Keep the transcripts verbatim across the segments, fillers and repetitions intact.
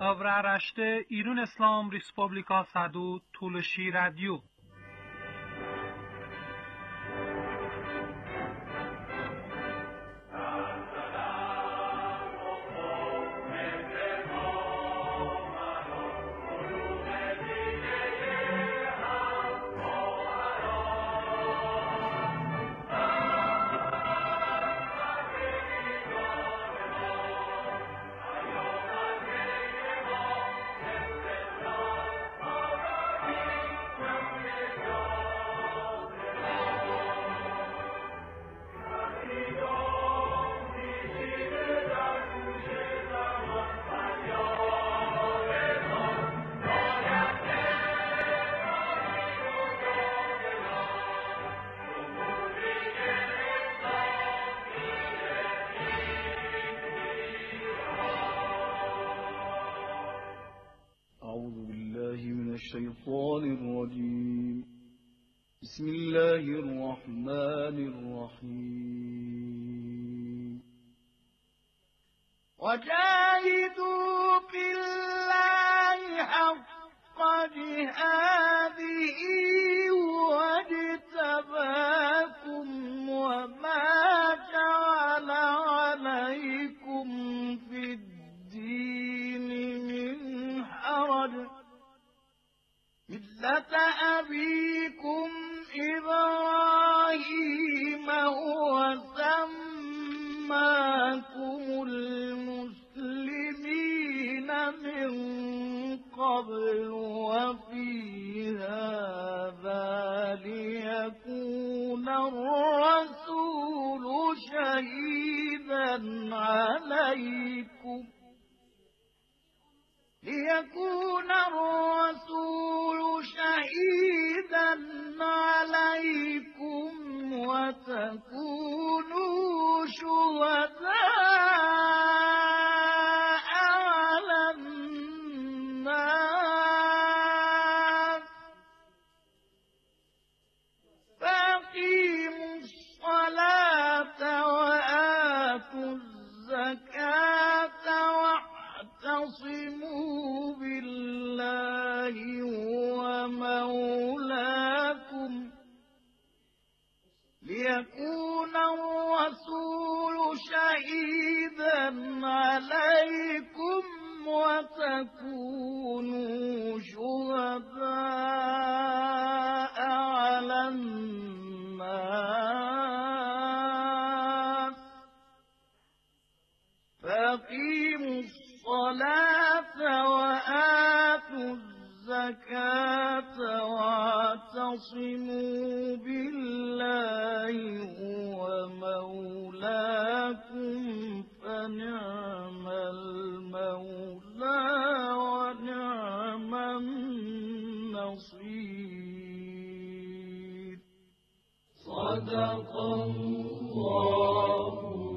Anavra Rashte İrun İslam Respublika Sadu Tuluşi Radyo. الشيطان الرجيم. بسم الله الرحمن الرحيم. وجاهدوا في الله حق جهاده واجتباكم وما جعل عليكم في الدين من حرج ملة أبيكم إبراهيم هو سماكم المسلمين من قبل وفي هذا ليكون الرسول شهيدا عليكم ليكون الرسول شهيدا عليكم وتكونوا شهداء على الناس فأقيموا الصلاة وآتوا الزكاة واعتصموا بالله هو مولاكم ليكون الرسول شهيدا عليكم وتكونوا شهداء على الناس فأقيموا الصلاة وآتوا الزكاة واعتصموا بالله هو مولاكم فنعم المولى ونعم النصير. صدق الله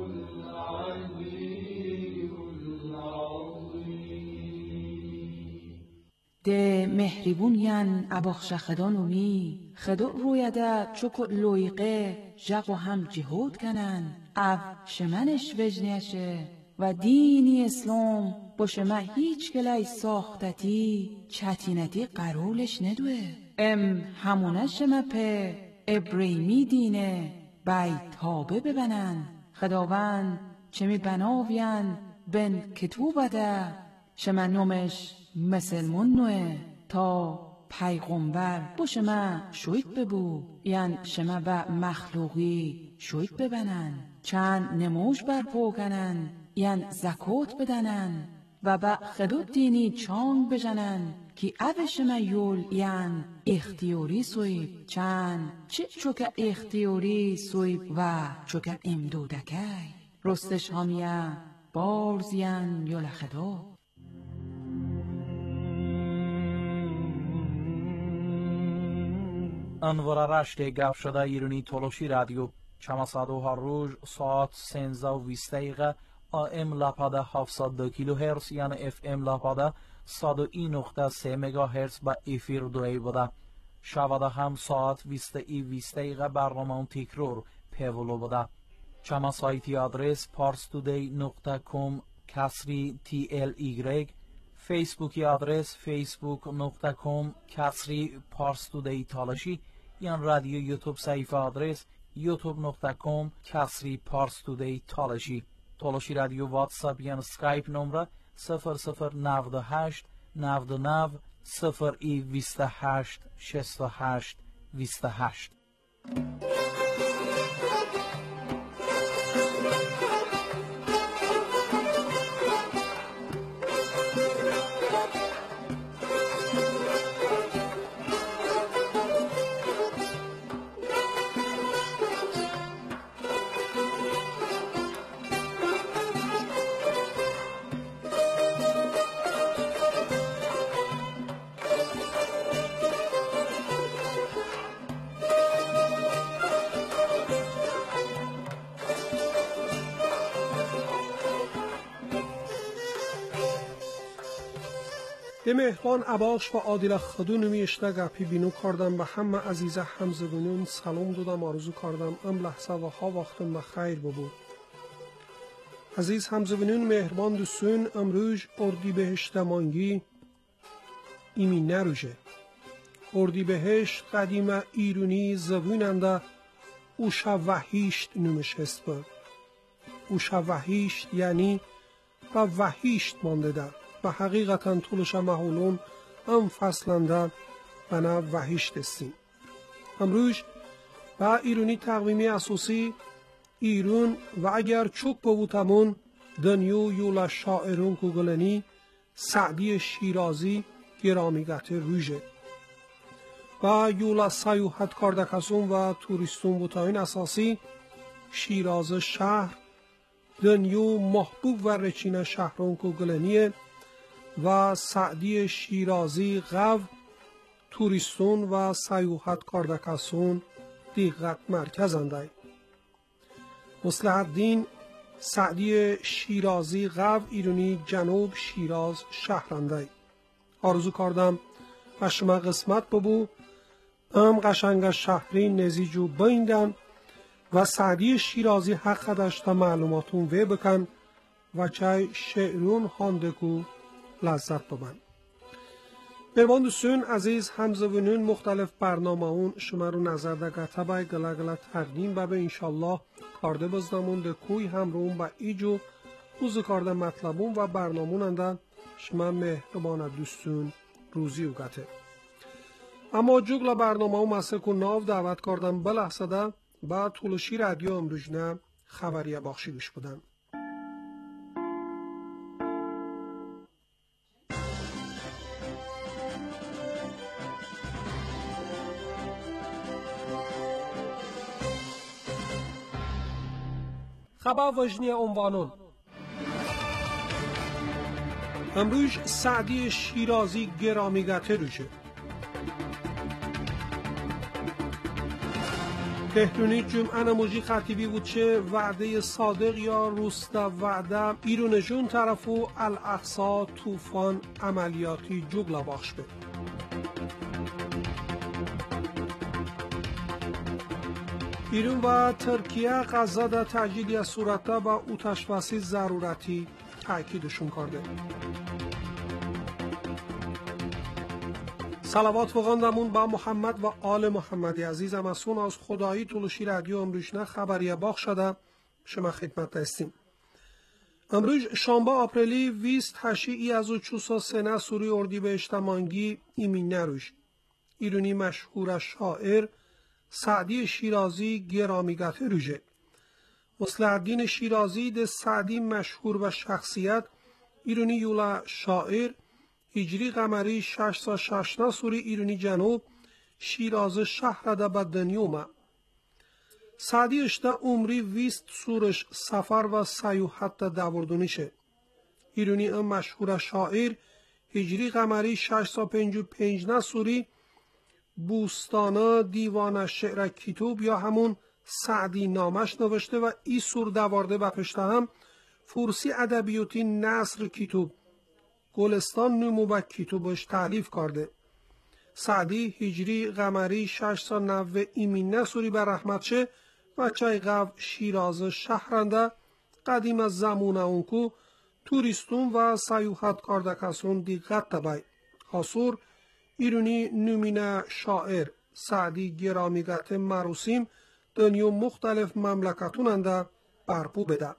ده مهربون ین اباخش خدانومی خدو رویده چوکو لویقه جقو هم جهود کنن اف شمنش وجنیشه و دینی اسلام با شما هیچ گلی ساختتی چتینتی قرولش ندوه ام همونه شما په ابریمی دینه بای تابه ببنن خداوند چمی بناوین بن کتوبه ده شما نومش مسلمون نوه تا پیغمبر با شما شوید ببو یعن شما با مخلوقی شوید ببنن چند نموش برپو کنن یعن زکات بدنن و با خدود دینی چانگ بجنن که او شما یول یعن اختیاری سوید چند چه چوکا اختیاری سوید و چوکا امدودکی رستش همیه بارزین یول خدا. انوار رشت گپ شده ایرانی تولوشی رادیو چماسادو هر روز ساعت سنزده و بیست دقیقه آم لپاده هفتصد و دو کیلو هرتز یعنی اف ام لپاده صد و یک نقطه سه مگا هرتز با افیر دوی بوده شوده هم ساعت بیست ای بیست دقیقه برنامه تکرار پیولو بوده چما سایتی آدرس پارستودی نقطه کام کسری تی ال ایگرگ فیسبوکی آدرس فیسبوک نقطه کام کسری پارس تودی تالشی یا رادیو یوتیوب صفحه آدرس یوتیوب نقطه کام کسری پارس تودی تالشی. تالشی رادیو واتساپ یا اسکایپ نمره صفر صفر نود و هشت نود و نه صفر ای بیست و هشت شصت و هشت بیست و هشت. به مهربان اباش و عادل خدون میشته گپی بینو کردم به همه عزیز همزبونون سلام دادم آرزو کردم ام لحظه و ها وقتم بخیر ببود. عزیز همزبونون مهربان دوستون امروز اردیبهشت مانگی ایمی نروژه. اردیبهشت قدیم ایرونی زبوننده اوشا وحیشت نومش هست بود. اوشا وحیشت یعنی و وحیشت مانده در و حقیقتا طولش محولون ام فصلنده و نه وحیشت استیم. امروز با ایرونی تقویمی اساسی ایرون و اگر چوک بوتمون دنیو یولا شاعرون کوگلنی سعدی شیرازی گرامیگت روژه و یولا سیوحت کاردکسون و توریستون بوتاین اساسی شیراز شهر دنیو محبوب و رچین شهرون کوگلنیه و سعدی شیرازی غو توریستون و سیوحت کاردکسون دیقت مرکزنده. مصلح الدین سعدی شیرازی غو ایرونی جنوب شیراز شهرنده. آرزو کردم و شما قسمت ببو ام قشنگ شهری نزیجو بیندن و سعدی شیرازی حق داشته معلوماتون وی بکن و چای شعرون خاندکو لذت ببن. مهربان دوستون عزیز همزبونون مختلف برنامه اون شما رو نظر ده گته بای گله گله تقدیم ببه انشالله کارده بزنمون ده کوی همرون با ایجو اوز کارده مطلبون و برنامون اندن شما مهربان دوستون روزی و گته. اما جگل برنامه اون مسئله کن ناو دعوت کردم بلحظه ده با طولشی رادیو امروجنه خبریه باخشی گوش بودن. خبر وجنی عنوانون امروز سعدی شیرازی گرامیگته روشه. بهتونی جمعه نموجی خطیبی بود چه وعده صادق یا روستا وعده ایرون جون طرفو الاقصا طوفان عملیاتی جگلا باخش به. ایران و ترکیه غزه در تعجیلی صورته و اوتشفسی ضرورتی تأکیدشون کرده. صلوات وغاندمون با محمد و آل محمد عزیز امسون از خدایی طولشی رادیو امروشنه خبریه باخ شده شما خدمت هستیم. امروز شنبه آپریلی بیست هشت ای از و چوسا سنه سوری اردیبهشت مانگی ایمی نروش. ایرونی مشهور شاعر سعدی شیرازی گرامیگت روژه. مصلح الدین شیرازی ده سعدی مشهور و شخصیت ایرونی یولا شاعر هجری قمری شش و شش سوری ایرونی جنوب شیراز شهر ده بدنیومه. سعدی اشته عمری ویست سورش سفر و سیوحت ده دوردونیشه. ایرونی ام مشهور شاعر هجری قمری شش و پنج و پنج سوری بوستانه دیوان شعر کتوب یا همون سعدی نامش نوشته و ای سور دوارده و پشته هم فورسی ادبیاتی نصر کتوب گلستان نمو و کتوبش تعلیف کرده. سعدی هجری قمری شش و نوه ایمین سوری بر رحمت شه و چای غو شیراز شهرنده قدیم از زمونه اونکو توریستون و سیاحت کاردکسون دیقت دبای. خاصور ایرونی نومینه شاعر سعدی گرامیگت مروسیم دنیو مختلف مملکتون انده برپو بده.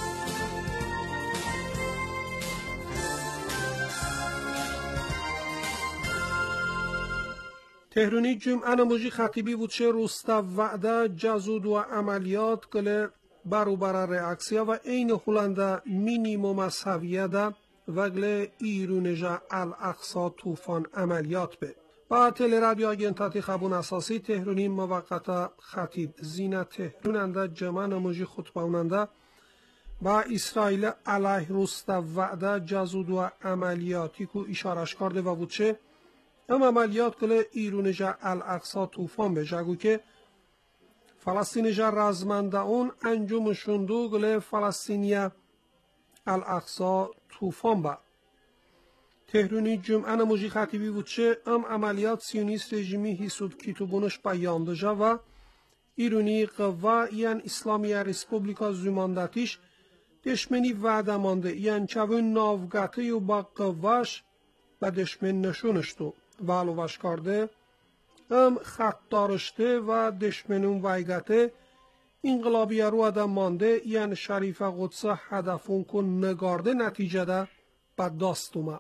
تهرونی جمعه نموجی خطیبی بود چه روستا وعده جزود و عملیات کل برابر رئاکسیا و این هولنده مینیموم سویه ده وگل ایرونجا الاقصا طوفان عملیات به. با تل رادیو آگنتاتی خبون اساسی تهرونی موقت خطیب زینت تهروننده جمعه نموجی خطباننده با اسرائیل علیه روستا وعده جزود و عملیاتی که اشارش کرده و بود چه ام عملیات کل ایرونجا الاقصا طوفان به جگو که فلسطینجا رزمنده اون انجام شندو گل فلسطینیا الاقصا طوفان با. تهرونی جمعه نموجی خطیبی بود چه ام عملیات سیونیست رژیمی حسود کتوبونش بیان دجا و ایرونی قوا یعن اسلامی ریسپوبلیکا زماندتیش دشمنی وعده مانده یعن چوون ناوگته و با قواش و دشمن نشونشتو و علوش کرده ام خط دارشته و دشمنون ویگته انقلابی رو آدم مانده یعن شریف قدس هدفون کن نگارده نتیجه ده با داستومه.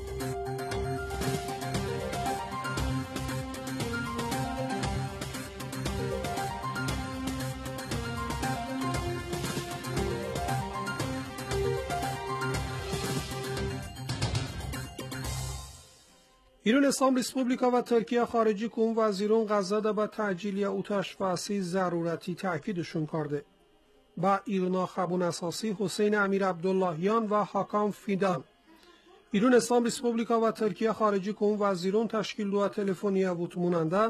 ایران اسلام ریسپوبلیکا و ترکیه خارجی کن وزیرون غزه ده به تعجیل اوتش فاسی ضرورتی تاکیدشون کرده. با ایران خبون اساسی حسین امیر عبداللهیان و حکام فیدان ایران اسلام ریسپوبلیکا و ترکیه خارجی کن وزیرون تشکیل دو تلفنی بود موننده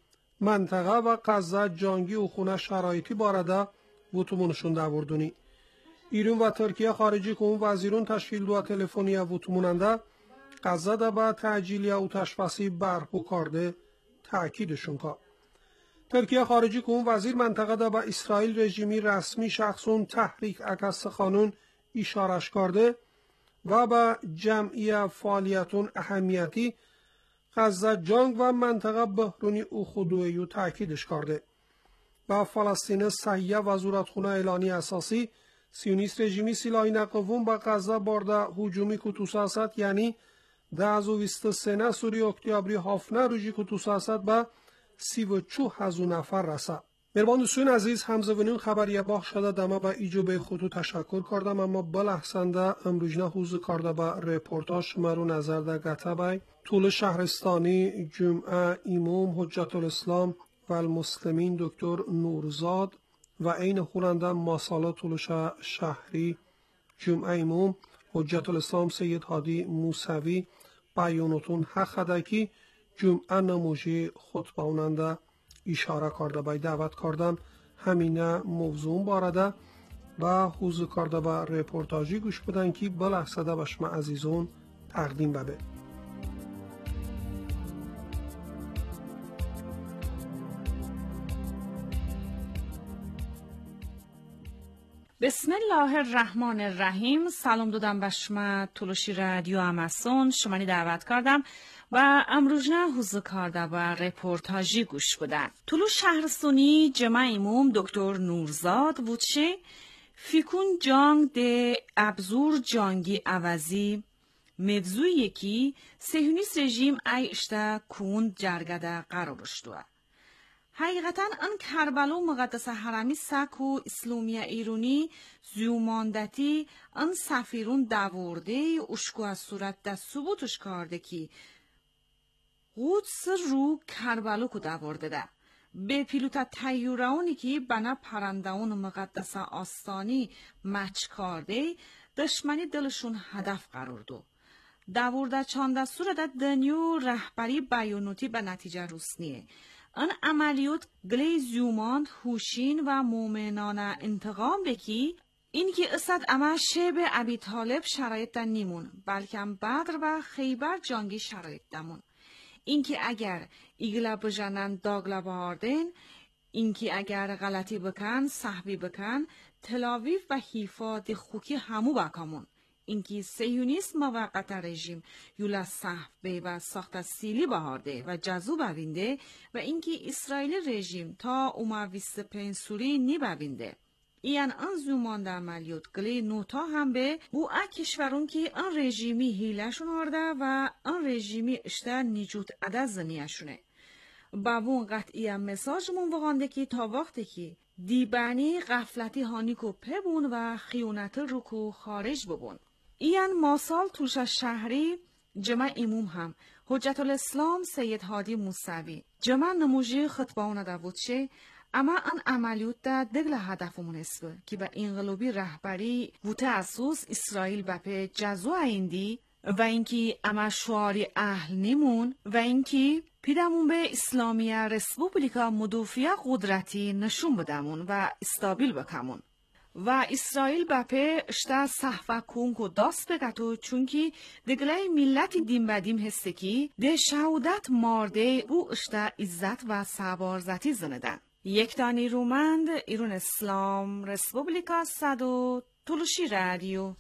منطقه و غزه جنگی و خونه شرایطی بارده وتمونشون داوردونی. ایران و ترکیه خارجی کن وزیرون تشکیل دو تلفنی بود موننده غزه ده با تعجیل اوتش فاسی برپا کرده تاکیدشون کرد. ترکیه خارجی کن وزیر منطقه ده با اسرائیل رژیمی رسمی شخصون تحریک عکس قانون اشارش کرده و با جمعی فعالیتون اهمیتی غزه جنگ و منطقه بحرانی او خودویو تاکیدش کرده. با فلسطین صحیح وزارتخونه اعلانی اساسی سیونیست رژیمی سلاحی نقوون با غزه بارده هجومی کتوساست یعنی ده از و بیست و سه سوری اکتیابری هافنه روژی کتوساست با سی و چو هزو نفر رسد. مربان دوستان عزیز همزونین خبری باخ شده دمه با ایجوبه خودو تشکر کردم اما بلحسنده امروجنه حوز کرده با رپورتاش مرو نظر ده گته بای طول شهرستانی جمعه امام حجت الاسلام و المسلمین دکتر نورزاد و این خورنده ماسالا طول شهری جمعه امام حجت الاسلام سید هادی موسوی بیانتون حق دکی جمعه نموجی خطبه اوننده اشاره کرده بای دعوت کردم همینه موضوع بارده و حوض کرده با رپورتاجی گوش بدن که بلحظده بشم عزیزون تقدیم ببه. بسم الله الرحمن الرحیم. سلام دادم به شما تلوشی رادیو اماسون شمانی دعوت کردم و امروزنه حوزه کرده و رپورتاجی گوش بدن. طلو شهرستانی جمعه امام دکتر نورزاد بودشه فیکون جانگ ده ابزور جانگی عوضی مفزوی یکی سهیونیست رژیم ای اشته کون جرگده قرارشتوه. حقیقتا ان کربلا مقدس حرمی سک و اسلامی ایرانی زیوماندتی ان سفیرون داورده اشکو از صورت ده ثبوتش کرده که قدس رو کربلا کو داورده ده. به پیلوتا تیوراونی که بنا پرندهون مقدس آستانی مچ کرده دشمنی دلشون هدف قرار دو. داورده چانده صورت دنیو رهبری بیانوتی به نتیجه رسنیه. آن عملیات گلی زیوماند هوشین و مومنان انتقام بکی این که اسد اما شب ابی طالب شرایط دا نیمون بلکه بدر و خیبر جانگی شرایط دمون. این که اگر ایگلا بجنن داگلا باردن این که اگر غلطی بکن صحبی بکن تلاویف و حیفا دی خوکی همو بکامون. اینکی سیونیسم موقت رژیم یولا صحف بی و ساخت سیلی بهارده و جزو ببینده و اینکی اسرائیل رژیم تا اومویست پنسوری نی ببینده. این آن زمان در عملیات گلی نوتا هم به بو ا کشورون که آن رژیمی هیلشون آرده و آن رژیمی اشتر نیجوت عدد زنیشونه. با اون قطعی مساجمون وقانده که تا وقتی که دیبانی غفلتی هانیکو پبون و خیونت رو کو خارج ببون. این ماسال توش شهری جمع اموم هم حجت الاسلام سید هادی موسوی جمع نموجی خطباونه دا بودشه، اما ان عملیات دا دگل هدفمون اسبه که با انقلابی رهبری و تاسوس اسرائیل بپه جزو ایندی و اینکه اما شعاری اهل نیمون و اینکه پیدمون به اسلامی رسپوبلیکا مدافع قدرتی نشون بدمون و استابیل بکمون. و اسرائیل بپه اشتا صحفه کنکو داست بگتو چونکی دگلای ملتی دیم بدیم هسته کی ده شهودت مارده او اشتا عزت و سوارزتی زندن. یک تانی رومند ایرون اسلام رسپوبلیکا صدو تلوشی رادیو.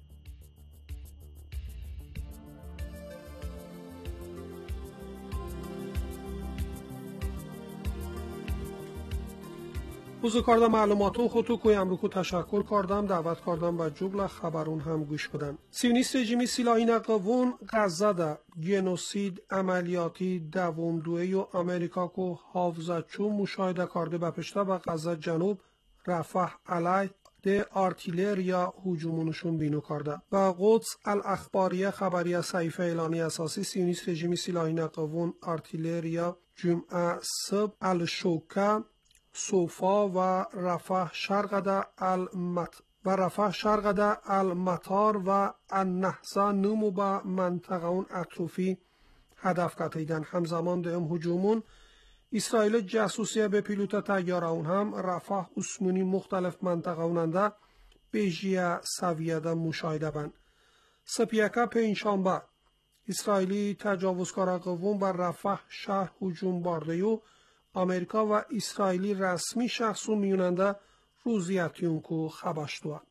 بوزو کردم معلوماتون خودتو کوی امروکو تشکر کردم دعوت کردم و جبل خبرون هم گوش بدن. سیونیست رژیمی سلاحی نقوون غزه دا گنوسید عملیاتی دوم دوی و امریکا کو حافظه چون مشاهده کرده بپشته و غزه جنوب رفح علی ده آرتیلریا هجومونشون بینو کرده. و قدس الاخباریه خبریه صحیفه اعلانی اساسی سیونیست رژیمی سلاحی نقوون آرتیلریا جمعه صبح الشوکه صوفا و رفح شرق دا المت و رفح شرق دا المطار و النهضه نمو با منطقه اون اطرافی هدف کتیدن. همزمان ده ام هجومون اسرائیل جاسوسیه به پیلوت تیاره اون هم رفح اسمونی مختلف منطقه اوننده بیجیه سویه دا مشاهده بند. سپیکه پینشانبه اسرائیلی تجاوزکار قوم بر رفح شهر هجوم بارده و امریکا و اسرائیلی رسمی شخصو میوننده روزیتیون کو خبشتوه.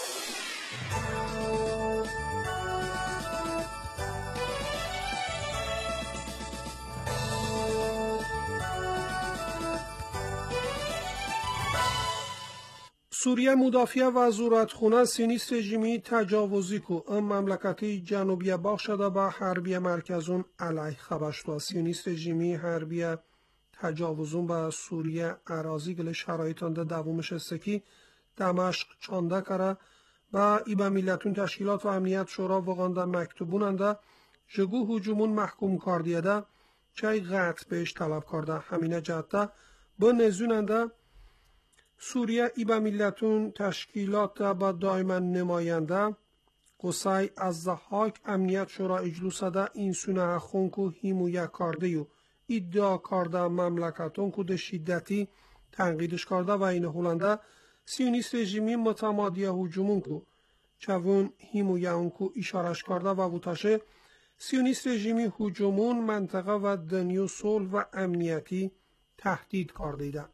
سوریه مدافع و زورتخونه سیونیست رژیمی تجاوزی کو ام مملکتی جنوبی باخ شده با حربی مرکزون علیه خبشتوه. سیونیست رژیمی حربی تجاوزون به سوریه اراضی گل شرایطان ده دومش استکی دمشق چانده کره و ای به ملتون تشکیلات و امنیت شورا وقانده مکتوبوننده جگو هجومون محکوم کردیه ده چای قطع بهش طلب کرده. همینه جهده به نزوننده سوریه ای به ملتون تشکیلات با دائما نماینده قصای از دهاک امنیت شورا اجلوسه ده این سونه خونکو هیمویه کرده یو ادعا کرده مملکتون که شدتی تنقیدش کرده و این هولنده سیونیست رژیمی متمادی هجومون که چون هیمویه اون که اشارش کرده و بوتاشه سیونیست رژیمی هجومون منطقه و دنیو صلح و امنیتی تهدید کرده ده.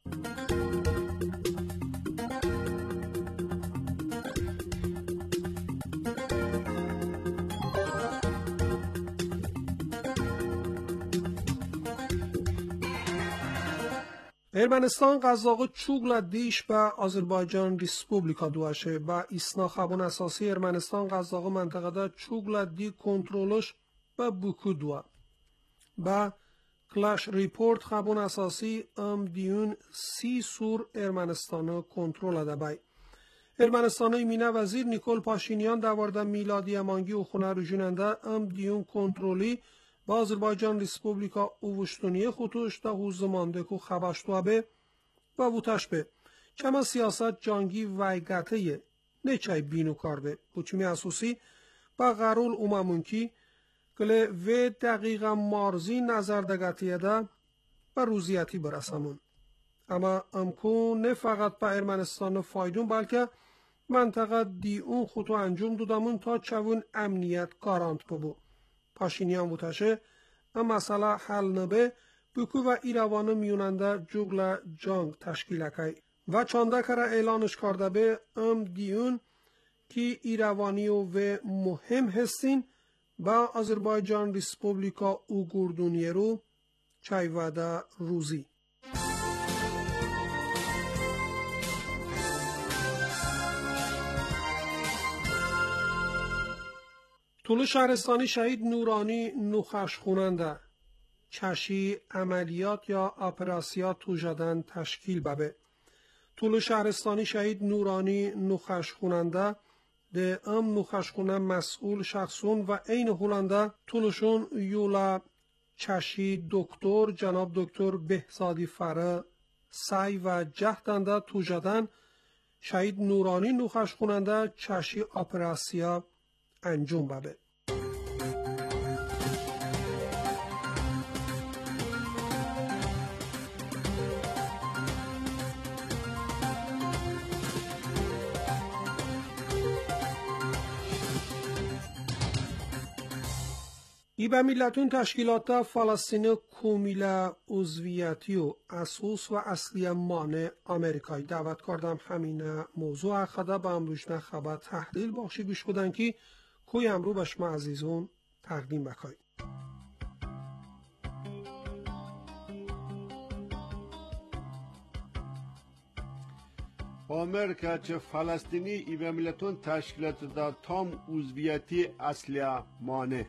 ارمنستان قزاقı چوگلا دیش به آذربایجان ریسپوبلیکا دوشه با اسنا خبون اساسی ارمنستان قزاقı منطقه دا چوگلا دی کنترولش به بوکو دوا با کلاش ریپورت خبون اساسی ام دیون سی سور ارمنستان کنترل ده بای ارمنستان ایمینه وزیر نیکول پاشینیان دوارده میلادی امانگی و خونه رجوننده ام دیون کنترلی با آذربایجان ریسپوبلیکا اوشتونی خودش تا حوز مانده که خبشتوه به و ووتش به چما سیاست جانگی ویگته نچای بینو کرده بچمی اساسی با غرول اوممونکی کله و دقیقا مارزی نظر دگتیه ده و روزیتی برسمون. اما امکون نه فقط با ارمنستان فایدون بلکه منطقه دی اون خودو انجام دادمون تا چون امنیت گارانت ببو. پاشینیان بوتشه اما مسئله حل نبه بکو و ایروانه میوننده جوگل جانگ تشکیل اکی و چانده کره اعلانش کرده به ام دیون کی ایروانی و مهم هستین با آذربایجان ریسپوبلیکا اوگوردونیه رو چایواده روزی. طول شهرستانی شهید نورانی نوخش خوننده چشی عملیات یا اپراسیات توجدن تشکیل ببه. طول شهرستانی شهید نورانی نوخش خوننده ده ام نوخش خونه مسئول شخصون و این هولنده طولشون یولا چشی دکتر جناب دکتر بهزادی فره سعی و جهدنده توجدن شهید نورانی نوخش خوننده چشی اپراسیا انجام ببه. ای به میلتون تشکیلات فلسطین کومیله عضویتی و اساس و اصلی مانع آمریکایی دعوت کردم همین موضوع خدا به امروزنا خبر تحلیل بخشی گوش بدن که کوی امرو به شما عزیزون تقدیم بکنیم. آمریکا چه فلسطینی ای به میلتون تشکیلات دا تام عضویتی اصلی مانع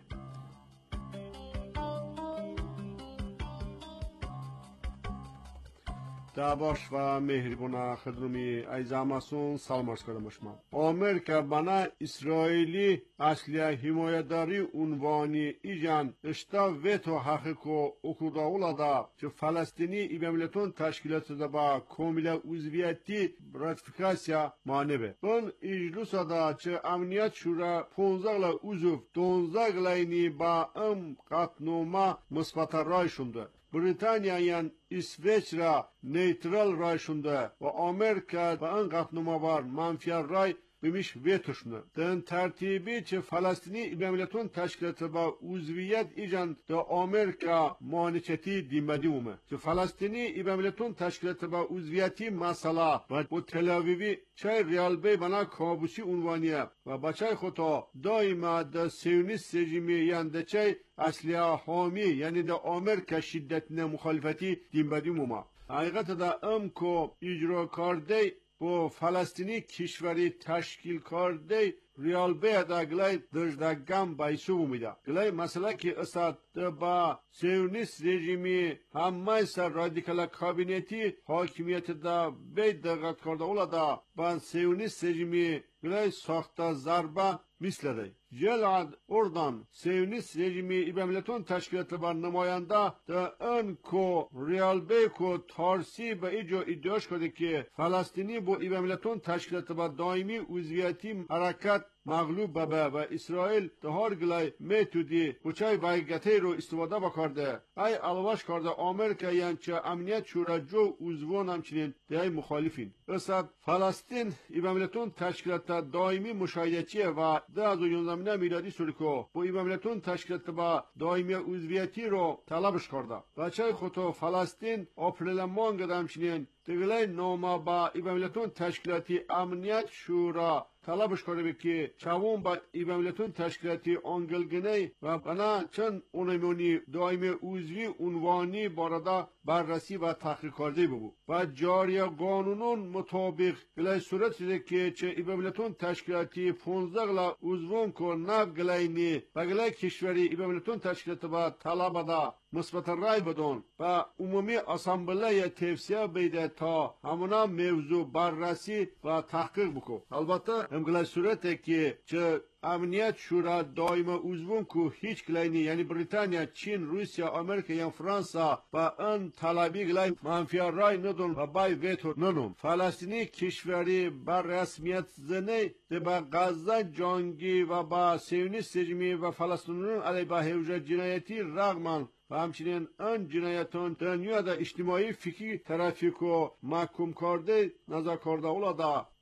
داباش و مهربان خدمتی ایزاماسون سلام عرض کردم شما. آمریکا بنا اسرائیلی اصلی حمایتداری عنوانی ایجان اشتا ویتو حقیقو اکودا اولادا چه فلسطینی ای به میلتون تشکیلات دا با کاملا عضویتی راتیفیکاسیا مانع به. اون اجلس دا چه امنیت شورا پانزده لا عضو دونزده گلاینی با ام قطنوما مثبت رای شونده. بریتانیایان İsveç را نیترال رای شونده و آمریکا با این قطنما بار منفی رای بمیش ویتوشنه. دن ترتیبی چه فلسطینی ایبامیلتون تشکیلات با عضویت ایجان دا آمریکا مانچتی دیمدی اومه. چه فلسطینی ایبامیلتون تشکیلات با عضویتی مسئله و با تلاویوی چای ریال بی بنا کابوسی عنوانیه و بچای خطا دائما دا سیونیست رژیمی یعنی دا چای اصلی حامی یعنی دا آمریکا شدتنا مخالفتی دیمدی اومه. حقیقت دا ام کو اجرا کرده با فلسطینی کشوری تشکیل کرده ریال بیادا گلای دژدگم بایسو میده. گلای مسئله که استاد با سیونیست رژیمی همه سر رادیکال کابینتی حاکمیت دا بید دقت کرده اولا دا با سیونیست رژیمی گلای ساخته ضربه مثل ده. جلعد اردن سیونیست رژیمی ایبامیلتون تشکیلات بر نماینده دا ان کو ریال بی کو تارسی به ایجا ادعاش کرده که فلسطینی با ایبامیلتون تشکیلات بر دائمی عضویتی حرکت مغلوب ببه و اسرائیل ده هر گلای میتودی بچای بایگتی رو استفاده بکرده. ای الواش کرده آمریکا یعنی چه امنیت شورا جو عضوان همچنین ده ای مخالفین. اصد فلسطین ایبامیلتون تشکیلات دائمی مشاهدتیه و ده از یونزده میلادی سوریکو با ایبامیلتون تشکیلات با دائمی عضویتی رو طلبش کرده. بچای خودو فلسطین اپریل مانگ همچنین دگلای نوما با ایبامیلتون تشکیلاتی امنیت شورا طلبش کرده که چوون با ایبامیلتون تشکیلاتی انگلگنه و بنا چند اونیمونی دائمی عضوی عنوانی بارده بررسی و تحقیق کرده بود و جاری قانونون مطابق گلای صورت شده که چه ایبامیلتون تشکیلاتی پانزده گلا عضوان که نف گلاینی و گلای کشوری ایبامیلتون تشکیلات با طلب دا مثبت رای بدون و عمومی اسامبله توصیه بیده تا همونا موضوع بررسی و تحقیق بکو. البته امگلای صورته که چه امنیت شورا دائما عضوون که هیچ گلاینی یعنی بریتانیا، چین، روسیه، آمریکا یا فرانسا با ان طلبی گلای منفی رای ندون و بای ویتو ندون. فلسطینی کشوری بر رسمیت زنه ده با غزه جنگی و با سیونیست رژیمی و فلسطینیون علیه با هوجه جنایتی رغم و همچنین آن جنایتان دنیا دا اجتماعی فکری ترافیک و محکوم کرده نظر کرده اولا دا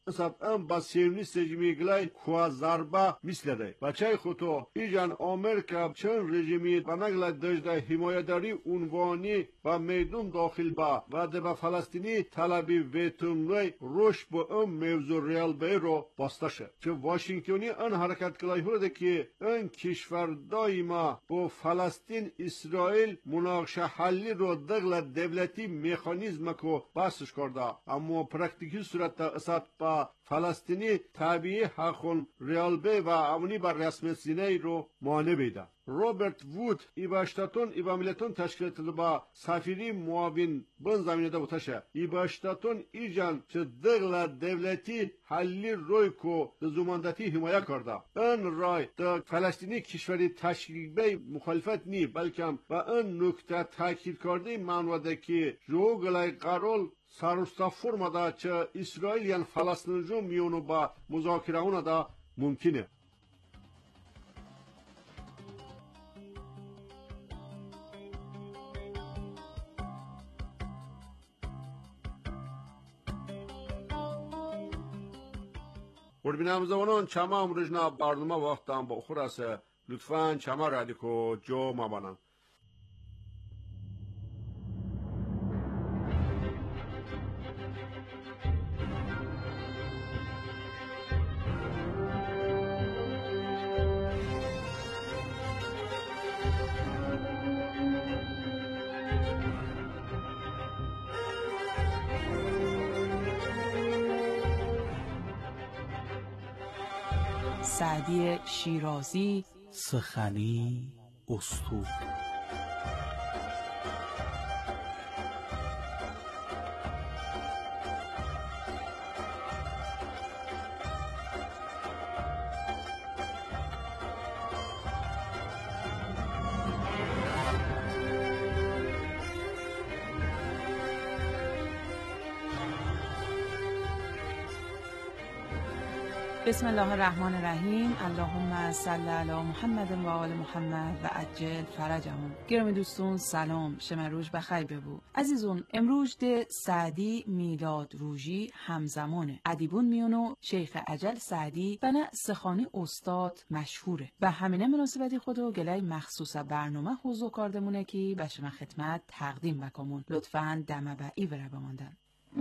اساب ام با سیونیست رژیمی گلای کوا ضربه مثل بچه خودو ایجان آمریکا چون رژیمی و نگل دجده حمایتداری عنوانی و میدون داخل با و به فلسطینی طلبی ویتونوی روش با ام موضوع ریال بی رو باسته شد. چه واشنگتنی ان حرکت کلای هوده که این کشور دائما با فلسطین اسرائیل مناقشه حلی رو دغل دولتی مکانیزم کو باسش کرده، اما پرکتیکی صورت اسات با فلسطینی طبیعی حقون ریال بی و امنی بر رسم سینه رو مانع بیده. روبرت وود ایباشتاتون ایبامیلتون تشکیل تده با سفیری معاون بن زمینه ده بوتشه. ایباشتاتون ایجان چه دغل دولتی حلی روی کو زماندتی حمایه کرده. این رای ده فلسطینی کشوری تشکیل بی مخالفت نی، بلکه با این نکته تاکید کرده منوده که جو گلای قرول سرستا فرمادا چه اسرائیلیان فلسطینجو میونو با مذاکره اون دا ممکنه. قربان زمانان چما امروزنا برنامه وقتم با خورسه لطفاً چما رادیکو جو مبانن. سعدی شیرازی سخنی استو بسم الله الرحمن الرحیم. اللهم صل علی محمد و آل محمد و عجل فرجهم. گرامی دوستون سلام، شما روز بخیر ببو. عزیزون، امروز ده سعدی میلاد روژی همزمانه. ادیبون میونو شیخ اجل سعدی بنا سخانی استاد مشهوره و همینه مناسبتی خودو گلای مخصوص برنامه حضور کردمونه که به شما خدمت تقدیم بکمون. لطفاً دمه بایی بره بماندن.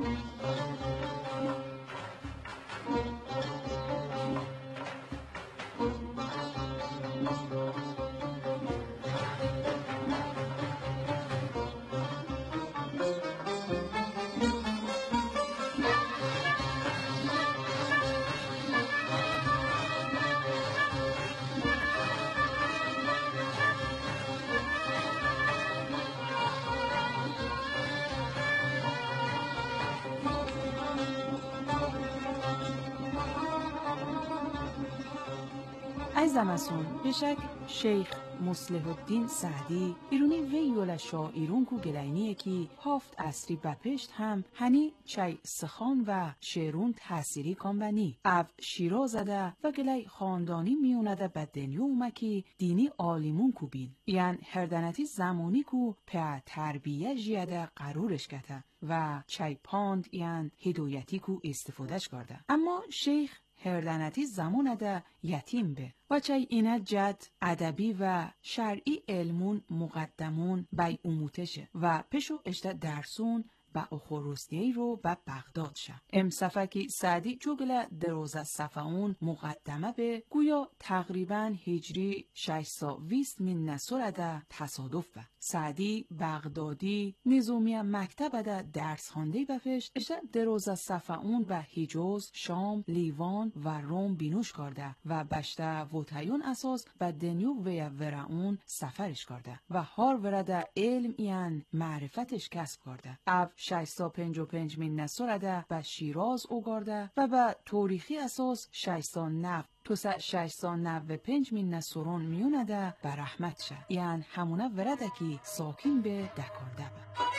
عزیزم اسون بشک شیخ مصلح الدین سعدی ایرونی ویولا شاعرون کو گلینیه کی هافت اصری بپشت هم هنی چای سخان و شعرون تحصیلی کامبنی او شیراز ده و گلی خاندانی میونده به دنیو اومکی دینی آلیمون کو بین یعن هردنتی زمانی کو په تربیه جیده قرورش کته و چای پاند یعن هدایتی کو استفادهش کرده. اما شیخ هردنتی زمان ده یتیم به و چای اینه جد ادبی و شرعی علمون مقدمون بی اموتشه و پشو اشته درسون با اخوروستیی رو به بغداد شه. ام صفکی سعدی جوگل دروز صفاون مقدمه به گویا تقریبا هجری ششصد و بیست من نصر ده تصادف به. سعدی بغدادی نظامی مکتب ده درس خانده بفشت اشته دروز صفاون و حجاز، شام، لیوان و روم بینوش کرده و بشته وطیون اساس به دنیو و ورعون سفرش کرده و هار ورده علم این معرفتش کسب کرده. او ششصد و پنجاه و پنج من نصر ده به شیراز اوگارده و به تاریخی اساس ششصد و نه تو ششصد و نود و پنج من نصرون میونه ده به رحمت شه یعن همونه ورده که ساکن به دکارده به.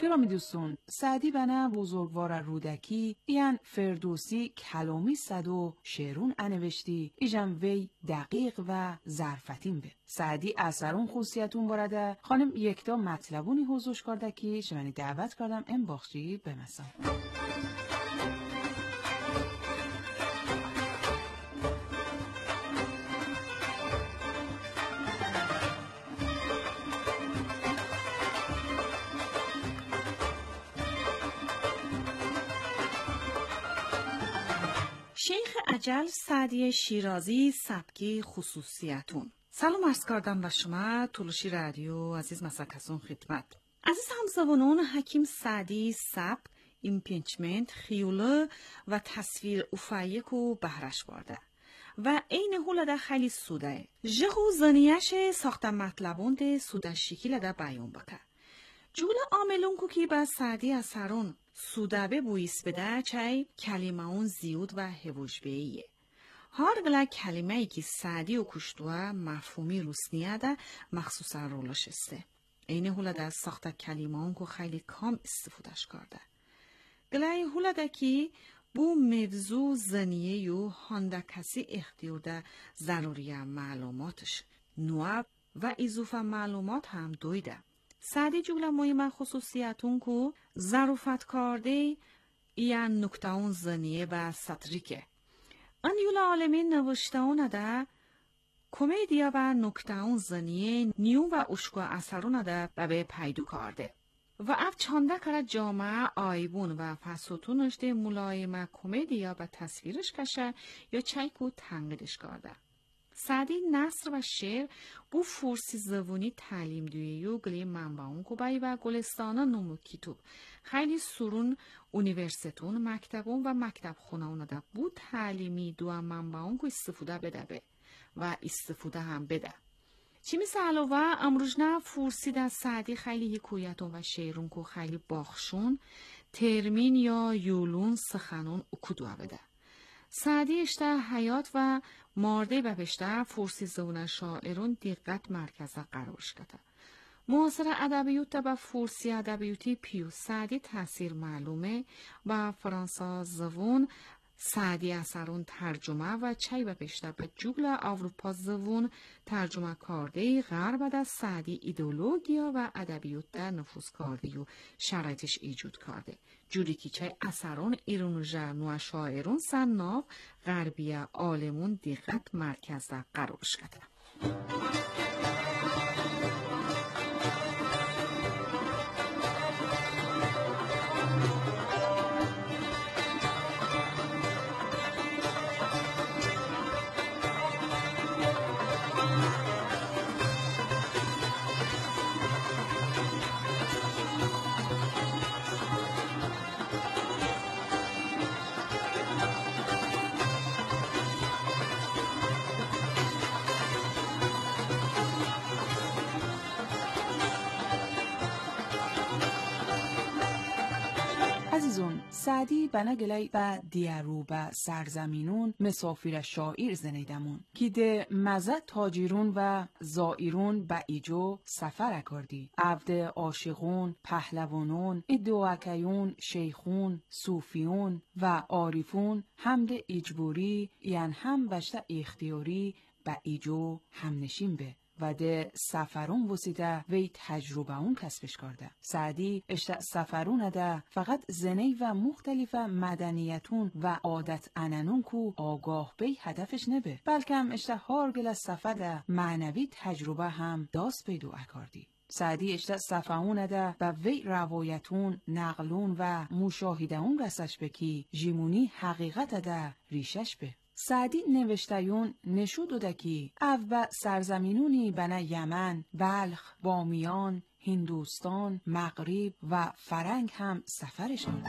گرامی دوستون، سعدی بنا بزرگوار رودکی ایان فردوسی کلامی صد و شعرون انوشتی ایجم وی دقیق و ظرفتین به. سعدی اثرون خصوصیتون برده خانم یکتا مطلبونی حضورش کرده که شمانی دعوت کردم ام باخشی بمسام. شیخ اجل سعدی شیرازی سبکی خصوصیتون. سلام عرض کردم به شما تولوشی رادیو عزیز مسکسون خدمت. عزیز همزبانان، حکیم سعدی سبک ایمپیچمنت خیوله و تصویر افایک و بهرش برده و این هوله ده خیلی سوده جهو زنیش ساخت مطلبوند سوده شکل ده بیان بکه. جول عاملون کو کی با سعدی اثرون سوده به بویس بده چای کلمه اون زیود و هوش بیه. هر گله کلمه ای که سعدی و کشتوه مفهومی روسنیه ده مخصوصا رولش استه. این هوله ده ساخت کلمه اون کو خیلی کام استفادهش کرده. گله هوله ده که بو موضوع زنیه یو هانده کسی اختیار ده ضروری معلوماتش نواب و اضافه معلومات هم دویده. سعدی جمله مهم خصوصیتون کو ظرافت کرده این نکته اون زنیه و سطریکه. ان یولا عالمین نوشته اون ده کمدیا و نکته اون زنیه نیو و اشکو اثرون ده به پیدو کرده. و اف چانده کرد جامعه آیبون و فسوتونش ده ملایمه کمدیا و تصویرش کشه یا چایکو تنگدش کرده. سعدی نثر و شعر بو فورسی زبونی تعلیم دویی و گلی منبعون کوبایی و گلستانا نمو کتوب خیلی سرون اونیورسیتون مکتبون و مکتب خونه ده بو تعلیمی دو منبعون کو استفاده بده به و استفاده هم بده. چی مثل علاوه امروزنا فورسی در سعدی خیلی حکایتون و شعرون کو خیلی باخشون ترمین یا یولون سخنون اکدوه بده. سعدی اشته حیات و مارده و پشته فورسی زبون شاعرون دقت مرکز قرارش کده. معاصر ادبیات و فورسی ادبیاتی پیو سعدی تاثیر معلومه و فرانسا زبون سعدی اثرون ترجمه و چای و پشته به جوگل اروپا زبون ترجمه کرده غرب از سعدی ایدئولوژیا و ادبیات در نفوذ کرده و شرایطش ایجاد کرده. جوری که چای اثرون ایرون جرنو شاعرون سناف غربی عالمون دقت مرکز قرارش کده. سعدی بنا گلای با دیارو با سرزمینون مسافر شاعر زنیدمون که ده مزد تاجرون و زائرون با ایجو سفر کردی. عبد عاشقون، پهلوانون، ادعاکیون، شیخون، صوفیون و عارفون حمد اجبوری یعنی هم بشت اختیاری با ایجو همنشین به. و ده سفرون وسیده وی تجربه اون کسبش کرده. سعدی اشت سفرون ده فقط زنی و مختلف مدنیتون و عادت اننون کو آگاه بی هدفش نبه، بلکه هم اشت هارگل سفر ده معنوی تجربه هم داست پیدو اکاردی. سعدی اشت صفحون ده و وی روایتون نقلون و مشاهده اون رسش بکی جیمونی حقیقت ده ریشش به. سعدی نوشتیون نشود ده کی او با سرزمینونی بنا یمن، بلخ، بامیان، هندوستان، مغرب و فرنگ هم سفرش کرده.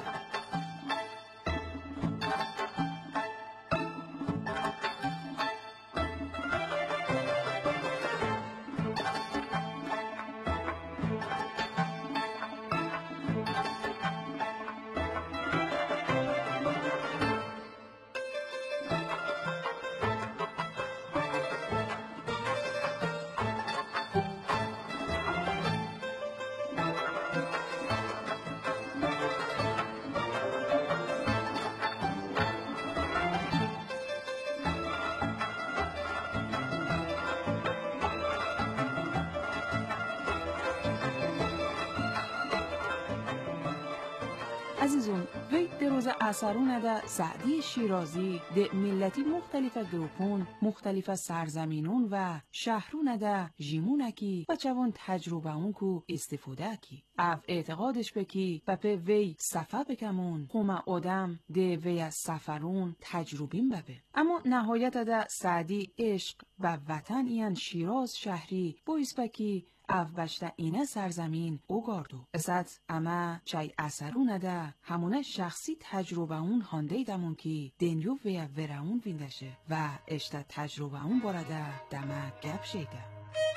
عزیزون وی در روز اثرون ده سعدی شیرازی ده ملتی مختلف گروپون مختلف سرزمینون و شهرون ده جیمونکی و چوان تجربه اون کو استفاده کی اف اعتقادش بکی و به وی صفه بکمون خوما آدم ده وی از سفرون تجربین ببه. اما نهایت ده سعدی عشق و وطن این شیراز شهری بویس بکی اف بشته اینه سرزمین او گاردو ازت اما چای اثرون ده همونه شخصی تجربه اون هانده دمون کی دنیو ویا ورمون ویندشه و اشته تجربه اون بارده دمه گپ شیده.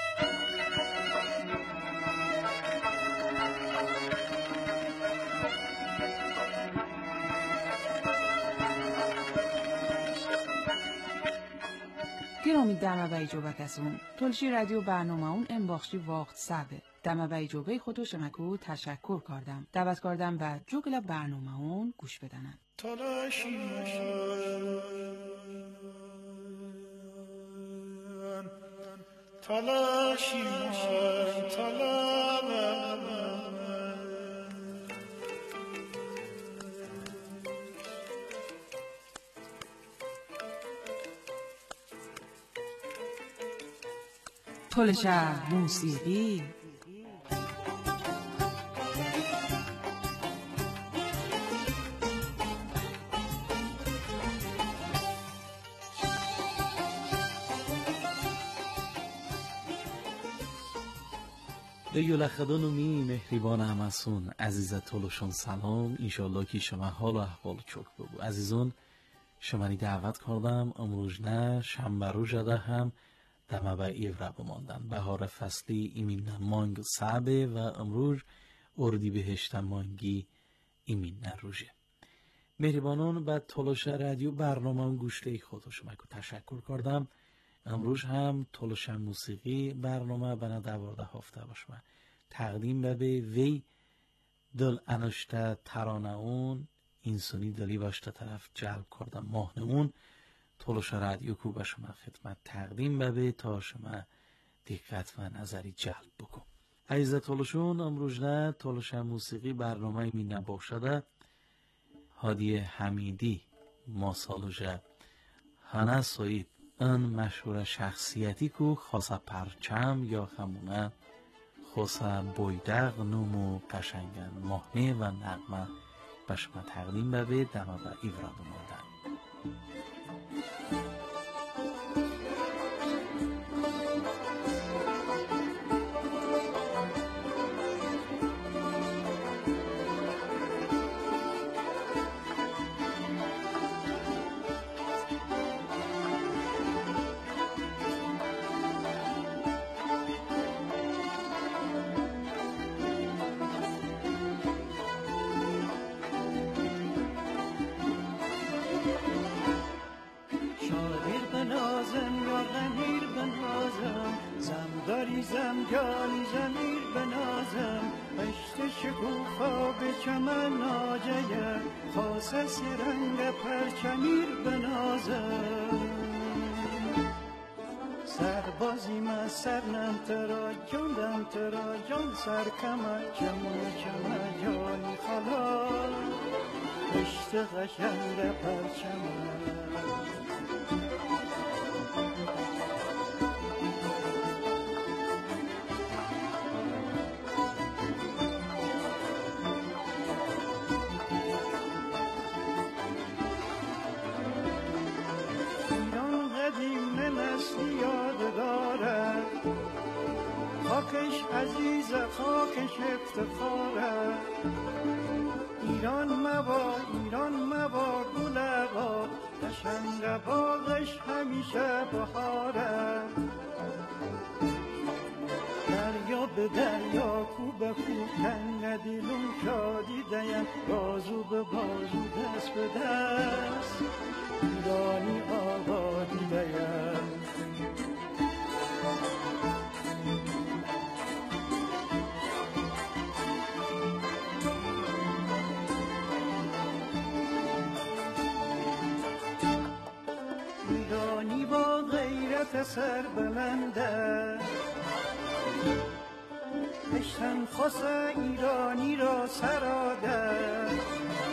گرامی دمه بای جوبه کسون تلشی رادیو برنامه اون انباخشی وقت سبه دمه بای جوبه خودو شمکو تشکر کردم دعوت کردم و جوگل برنامه اون گوش بدنن تلاشی تلاشی تلاشی تلشه موسیقی دیو خدا می مهربان همسون عزیز تلوشون سلام انشالله که شما حال و احوال چوک بگو عزیزون شما نی دعوت کردم امروز نه شنبه رو جده هم دمه با ایوره بماندن بهار فصلی ایمین مانگ سعبه و امروز اردی بهشت مانگی ایمین روژه مهربانان بعد تلوش رادیو برنامه گوشته خود شما که تشکر کردم امروز هم تلوش موسیقی برنامه بنا دوارده هفته باشم تقدیم به وی دل انشته ترانه اون اینسانی دلی باشته طرف جلب کردم ماهنه اون تلوش رادیو کو به شما خدمت تقدیم به تا شما دقت و نظری جلب بکن عزیز تلوشون امروز نه تلوش موسیقی برنامه می نباشده هادی حمیدی ما سالوژه هنه سوید ان مشهور شخصیتی کو خاصه پرچم یا خمونه خاصه بویدق نومو قشنگن ماهنه و نغمه به شما تقدیم به دمه و ایورا بماندن زمگانی زمیر بنازم اشت شکوفا به چمن ناجه خاصه سرنگ پرچمیر بنازم سربازی ما سرنم ترا جاندم ترا جان سرکمه چمو چمه جانی خلا اشت غشنگ پرچمه خاکش عزیز خاکش افتخاره ایران مبا ایران مبا گل با قشنگ باغش همیشه بهاره دریا به دریا کو به کو کنگ دیلون شادی دیم بازو به بازو دست به دست ایرانی آبادی دیم سر بلنده اشتن خاص ایرانی را سراده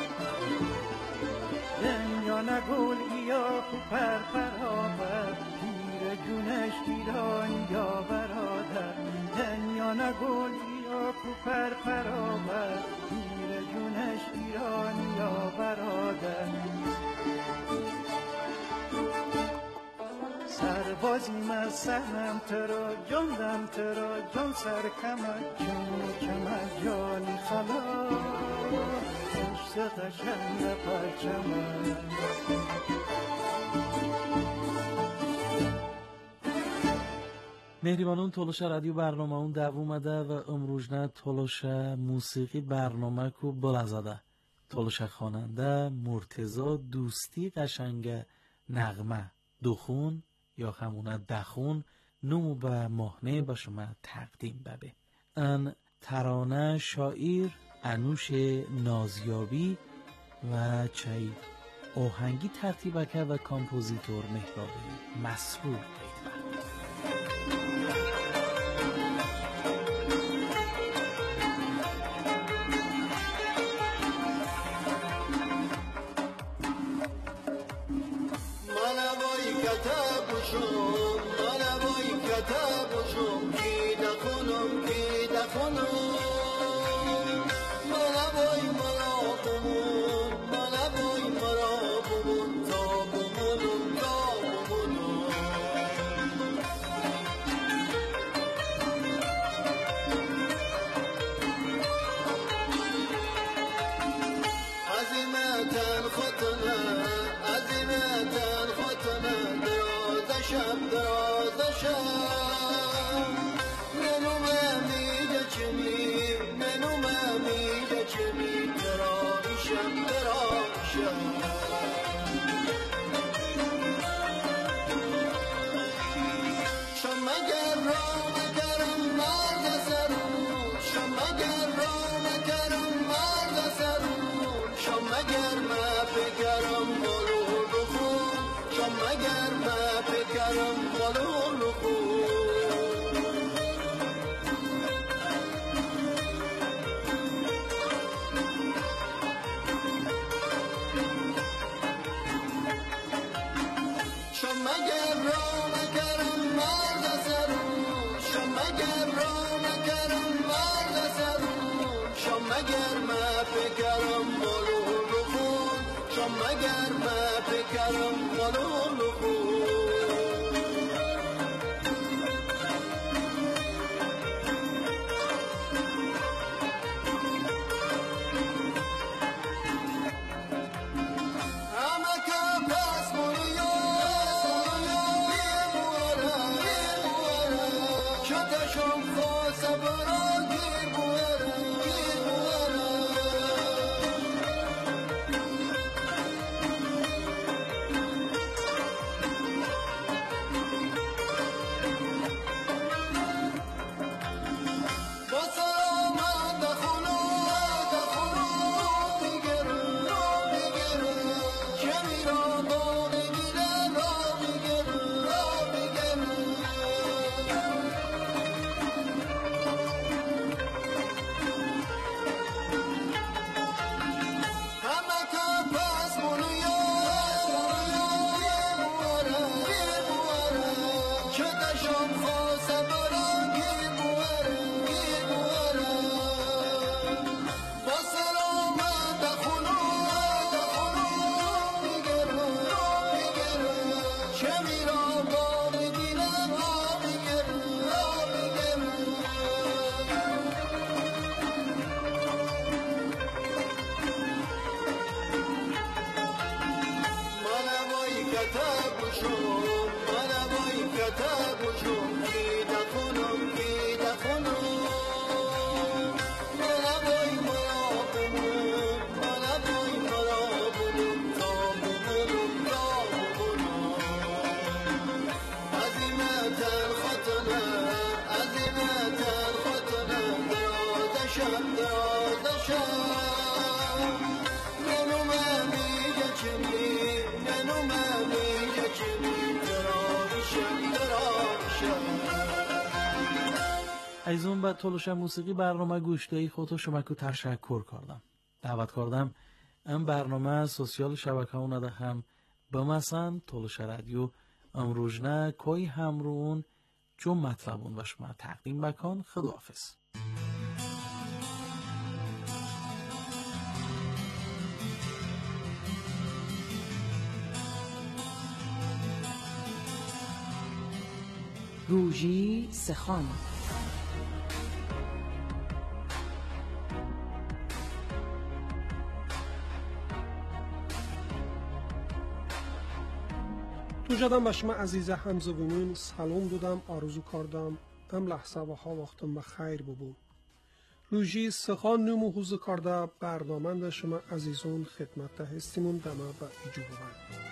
نگل گیا کو پر پرابر پیر جونش ایران یا برادر دنیا نگل گیا کو پر پرابر پیر جونش ایران یا برادر سربازیم از سهم ترا جاندم ترا جان سرکمت جان کمت جانی خلاص عشق قشنگ پرچمت مهریبانون تولوش رادیو برنامه اون دو اومده و امروزنه تولوش موسیقی برنامه کو بلازده تولوش خواننده مرتضی دوستی قشنگ نغمه دخون یا همونه دخون نمو به ماهنه با شما تقدیم ببه ان ترانه شاعر انوش نازیابی و چای آهنگی ترتیب که و کامپوزیتور مهرابی مسرور قید ایزون با تولوش موسیقی برنامه گوشتهی خودتو شما کو تشکر کردم دعوت کردم ام برنامه سوسیال شبکه اون ده هم بمسن تولش رادیو امروجنه کوی همرون چون مطلبون و شما تقدیم بکن. خداحافظ. روژی سخن تو جدم بشما عزیز همزبونین سلام دادم آرزو کردم ام لحظه و ها وقتم بخیر ببو. روژی سخن نمو حوز کرده برنامه شما عزیزون خدمت هستیمون دمه و ایجو بود.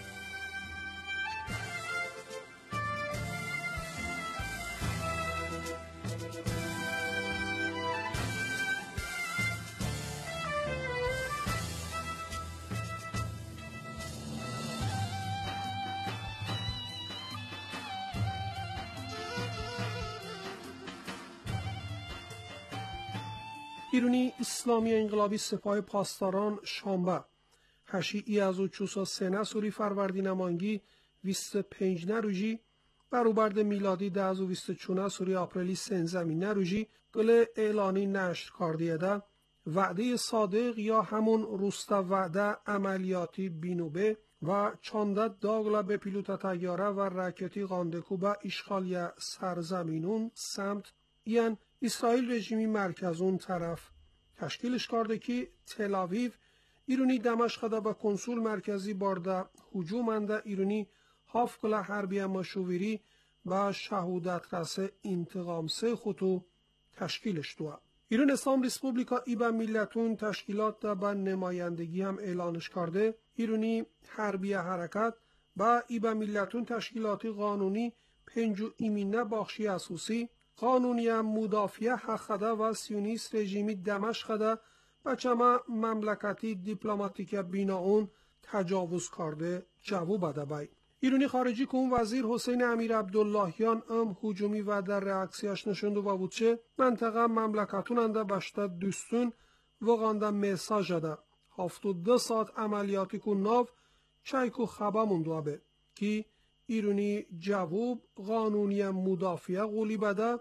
ایرانی اسلامی انقلابی سپاه پاسداران شنبه هشی ای از و چوسا سنه سوری فروردین مانگی ویست پنج نروژی بروبرد میلادی ده از و ویست چونه سوری آپریلی سنزمین نروژی گل اعلانی نشر کاردیده وعده صادق یا همون روستا وعده عملیاتی بینوبه و چانده داگلا به پیلوت تیاره و راکتی قاندکو به اشغالی سرزمینون سمت یعن اسرائیل رژیمی مرکزون طرف تشکیلش کرده که تل آویو ایرانی دمشق ده به کنسول مرکزی بارده هجوم انده ایرانی هافکل حربی مشویری و شهودت رسه انتقام سه خطو تشکیلش دوه. ایران اسلام ریسپوبلیکا ای به ملتون تشکیلات ده به نمایندگی هم اعلانش کرده. ایرانی حربی حرکت با ای به ملتون تشکیلاتی قانونی پنجو ایمینه باخشی اسوسی قانونی هم مدافع حقده و سیونیست رژیمی دمشق ده بچما مملکتی دیپلماتیک بینا اون تجاوز کرده جواب بده بای. ایرانی خارجی که اون وزیر حسین امیر عبداللهیان ام هجومی و در reaksiyاش نشونده و بود چه منطقه مملکتون انده بشته دوستون وقانده میساج ده هفتاد دو ساعت عملیاتی که ناو چایکو خبه مونده به که ایرانی جواب قانونی مدافع قولی بده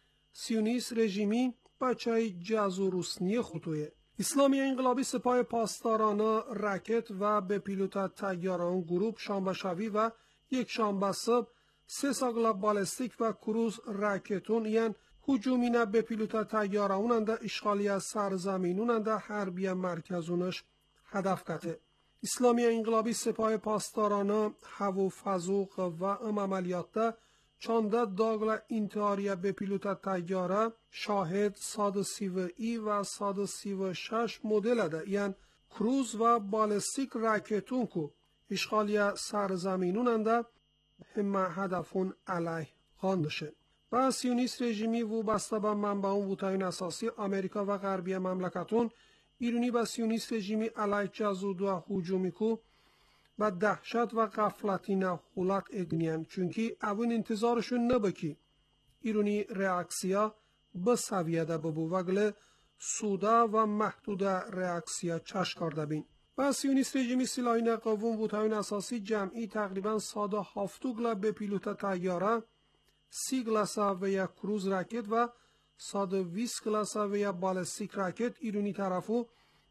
سیونیست رژیمی بچه جزو روسنی خطویه. اسلامی انقلابی سپاه پاسداران راکت و به پیلوت تیاران گروپ شنبه شوی و یک شنبه صبح سه ساگلا بالستیک و کروز راکتون یعن هجومینه به پیلوت تیاران انده اشغالی سرزمینون انده حربی مرکزونش هدف کته. اسلامی انقلابی سپاه پاسداران هوا فزوق و ام عملیات ده چانده داگلا انتحاریه به پیلوت تیاره شاهد صد و سی و ای و صد و سی و شش مدل ده یعن کروز و بالستیک راکتون کو اشغالی سرزمینون انده همه هدفون علیه خاندشه. و سیونیست رژیمی و بسته به منبعون وطاین اساسی امریکا و غربی مملکتون ایرانی و سیونیست رژیمی علیه جزود و هجومی کو و دهشت و غفلتی نخولت اگنین چونکی اون انتظارشون نبکی ایرانی reaksiya به سویه ده ببو و گله سوده و محدود reaksiya چش کرده بین. و سیونیست رژیمی سلاحین قوم وطاین اساسی جمعی تقریبا ساده هفتو گله به پیلوت تیاره سی گلسه و یک کروز راکت و ساده ویس گلسه و یک بالستیک راکت ایرانی طرفو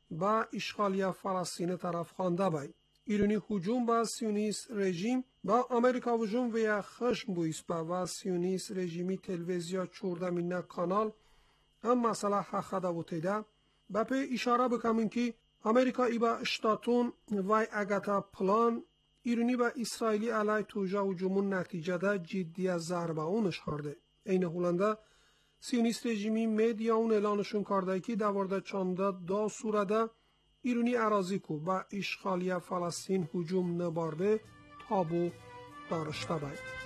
با اشغالی فلسطین طرف خوانده بای. ایرانی هجوم با سیونیست رژیم با امریکا هجوم و یک خشم بویست با و سیونیست رژیمی تلویزیا چورده مینه کانال هم مسئله حقده و تیده با پی اشاره بکنیم که امریکا ای با اشتاتون و اگتا پلان ایرانی با اسرائیلی علی توجه هجومون نتیجه ده جدی ضربه اونش کرده. این هولنده سیونیست رژیمی مدیا اون اعلانشون کرده که دوارده چانده دا سورده ایرانی اراضی کو با اشغالی فلسطین هجوم نبارده تابو دارشته باید.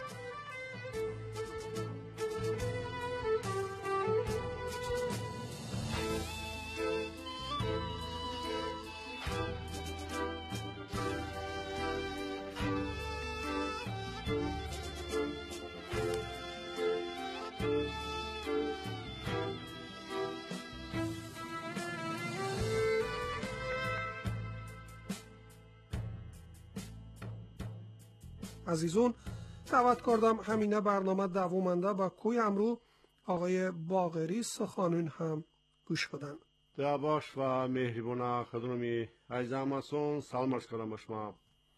عزیزون دعوت کردم همینه برنامه دوامنده با کوی امرو آقای باقری سخانون هم گوش بدن. دعواش و مهربونه خدمتی عزیزان سلام عرض کردم شما.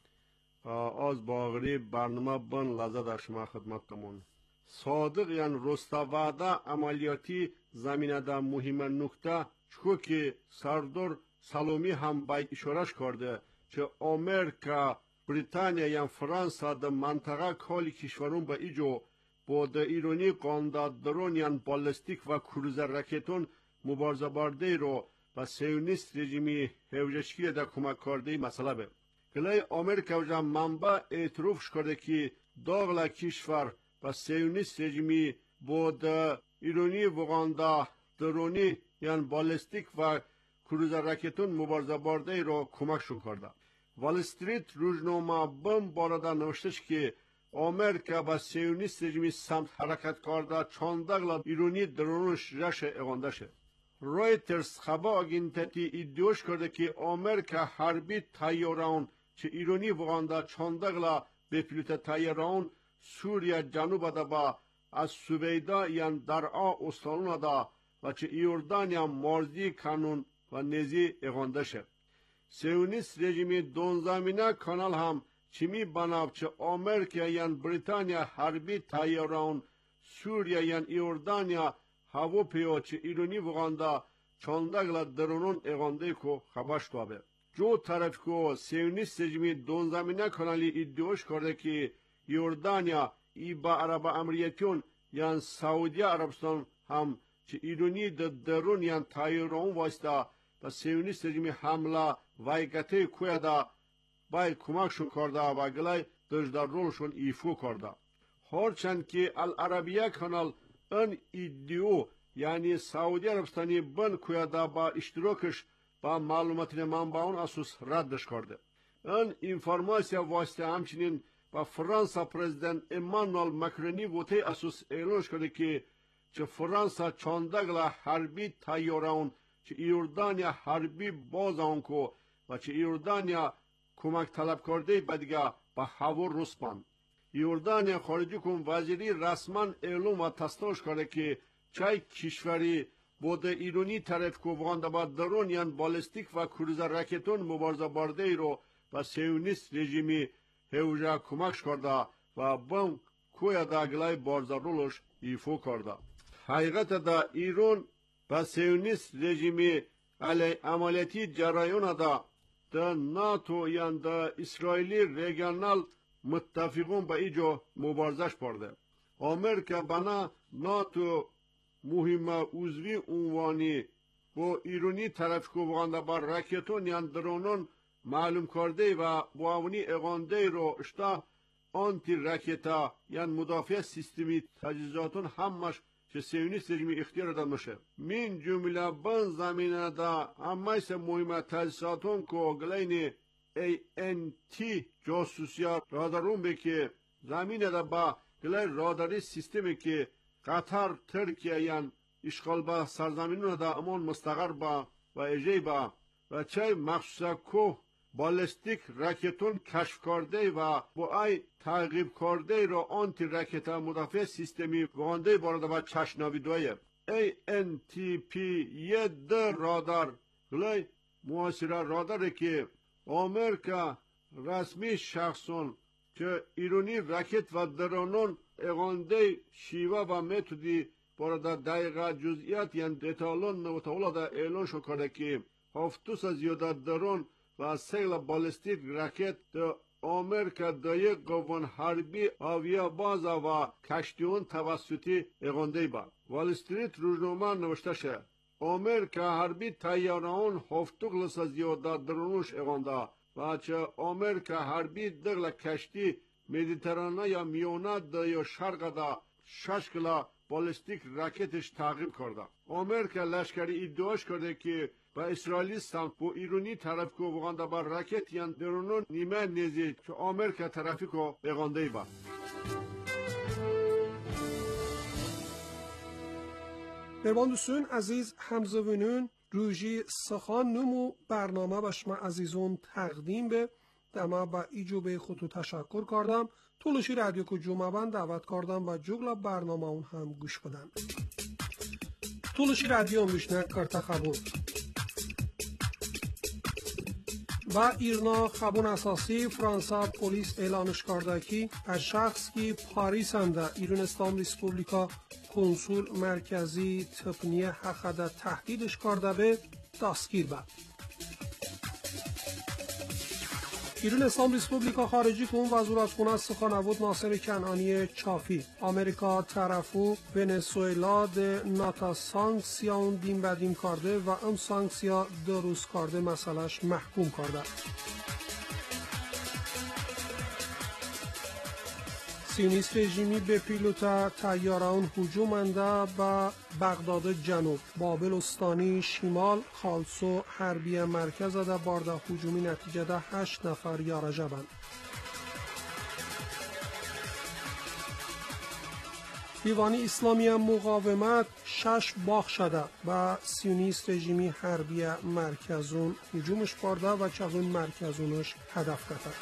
از باقری برنامه بن لذت در شما خدمتتون. صادق یعنی رستواده عملیاتی زمینه در مهم نکته چون که سردار سلامی هم باید اشارش کرده که امریکا بریتانیا یا فرانسه در منطقه کالی کشورون به ایجو با در ایرانی قانداد درون یا بالستیک و کروزر راکتون مبارزه برده رو و سیونیست رژیمی هوجشکی در کمک کرده مسئله به گلای امریکا و منبع اعتراف کرده که داغل کشور و سیونیست رژیمی با در ایرانی و قانداد درونی یا بالستیک و کروزر راکتون مبارزه برده رو کمکشون کرده. وال استریت روزنامه بم بارده نوشتش که امریکا با سیونیست رژیمی سمت حرکت کرده چاندگل ایرانی درونش رش اغانده شه. رویترز خبر آگینتتی ادعاش کرده که امریکا حربی تایران چه ایرانی وگانده چاندگل به پیلوت تایران سوریه جنوب ده با از سویدا یا در آ استانون ده و چه ایوردانیا مرزی کانون و نزی اغانده شه. سیونیست رژیمی دونزامینه کانال هم چمی بناب چه امریکا یا بریتانیا حربی تایران سوریه یا ایوردانیا هواپیما چه ایرانی وگانده چاندگل درونون اغانده کو خبرش توابه. جو طرف کو سیونیست رژیمی دونزامینه کانالی ادعاش کرده که ایوردانیا ای با عرب امریتیون یا سعودی عربستان هم چه ایرانی در درون یا تایران واسطه و سیونیست رژیمی حمله وایگته کویا دا باید کمکشون کرده و گلای دجدار رولشون ایفو کرده. هرچند که العربیه کانال ان ایدیو یعنی سعودی عربستانی بن کویا دا با اشتراکش با معلومات منبعون اساس ردش کرده. ان اینفرماسیا واسطه همچنین با فرانسه پرزیدنت امانوئل مکرونی وته اساس اعلانش کرده که چه فرانسه چاندگل حربی تایران چه ایوردانیا حربی بازان کو و چه ایوردانیا کمک طلب کرده بدگه با هوا رسپان. ایوردانیا خارجی کن وزیری رسما اعلام و تصدیق کرده که چای کشوری بود ایرانی طرف کو وگانده با درون یا بالستیک و کروزر راکتون مبارزه برده ای رو با سیونیست رژیمی هوجا کمکش کرده و بم کویا دا گلای بارزه رولش ایفو کرده. حقیقت دا ایران با سیونیست رژیمی علی عملیاتی جرایون دا دا ناتو یا دا اسرائیلی ریگانال متفقون با ایجا مبارزش برده. امریکا بنا ناتو مهم عضوی عنوانی با ایرانی طرف کو وگانده با راکتون یا درونون معلوم کرده و با اونی اغانده رو اشتا آنتی راکتا یا مدافع سیستمی تجهیزاتون همش که سیونیست رژیمی اختیار داده میشه. من جمله بن زمینه دا همش مهم تجهیزاتون کو گلین ای ان تی جاسوسیات رادارون به که زمینه دا با گلای راداری سیستمی که قطر ترکیه یا اشغال با سرزمینون دا امان مستقر با و اجی با و چای مخصوصا کو بالستیک راکتون کشف کرده و با ای تعقیب کرده را آنتی راکت مدافع سیستمی وگانده بارده با چشناوی دویه ای ان تی پی یه ده رادار گلای معاصره راداره که امریکا رسمی شخصون که ایرانی راکت و درونون اغانده شیوه و متودی بارده دقیقه جزئیات یعنی دیتالون نوتاولا دا اعلان شو کرده که هفتوس زیاده درون و سیل بالستیک راکت در امریکا در یک قوان حربی آویا بازا و کشتیون توسطی اغانده با. وال استریت روزنامه نوشته شه امریکا حربی تایران هفتوس زیاده درونش اغانده و چه امریکا حربی دغل کشتی مدیترانه یا میونه در یا شرق دا ششکلا بالستیک راکتش تعقیب کرده. امریکا لشکری ادعاش کرده که با اسرائیلی سمت با ایرانی طرف کو وگانده با راکت یا درونون نیمه نیزی که امریکا طرفی کو اغانده با. بربان دوستون عزیز همزوینون روژی سخان نمو برنامه بشما عزیزون تقدیم به دما با ایجو به خودتو تشکر کردم طولشی رادیو کو جمعه بند دعوت کردم و جگل برنامه اون هم گوش بدن. طولشی رادیو میشنه کرتا خبون و ایرنا خبون اساسی فرانسا پلیس اعلانش کرده که از شخص که پاریس انده ایران اسلام ریسپوبلیکا کنسول مرکزی تپنیه حقده تهدیدش کرده به دستگیر به. ایران اسلام ریسپوبلیکا خارجی که اون وزارتخونه سخنگوی ناصر کنعانی چافی امریکا طرفو ونزوئلا ده ناتا سانکسیون دیم بدیم کرده و ام سانکسیا دو روز کرده مسئلهش محکوم کرده. سیونیست رژیمی به پیلوت طیاران هجوم انده به بغداد جنوب، بابل استانی شمال، خالصو حربی مرکز ده بارده هجومی نتیجه ده هشت نفر یارجه بند. دیوانی اسلامی مقاومت شش باغ شده و سیونیست رژیمی حربی مرکزون هجومش برده و چغون مرکزونش هدف کرده.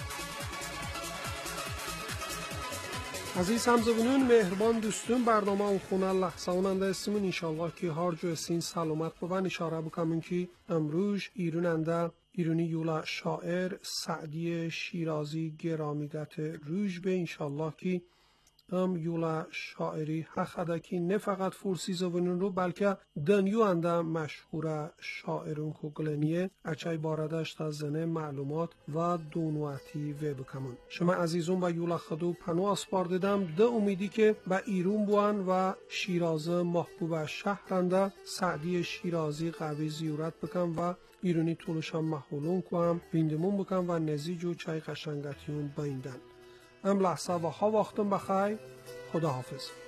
عزیز همزبونون مهربان دوستون برنامه اون خونه لحظه اوننده اسمون انشالله که هر جو سین سلامت ببن اشاره بکنم که امروز ایرون انده ایرونی یولا شاعر سعدی شیرازی گرامیدت روش به انشالله که ام یولا شاعری حقده که نه فقط فورسی زبونون رو بلکه دنیو انده مشهور شاعرون که گلنیه اچای باردش تا زنه معلومات و دونواتی و بکمون. شما عزیزون با یولا خدو پنو اسپار دیدم ده امیدی که با ایرون بوان و شیرازه محبوب شهرنده سعدی شیرازی قوی زیورت بکن و ایرونی طولشان محولون کنم بیندمون بکن و نزیج و چای قشنگتیون بایندن. ام لحظه و ها وقتم بخیر. خدا حافظ.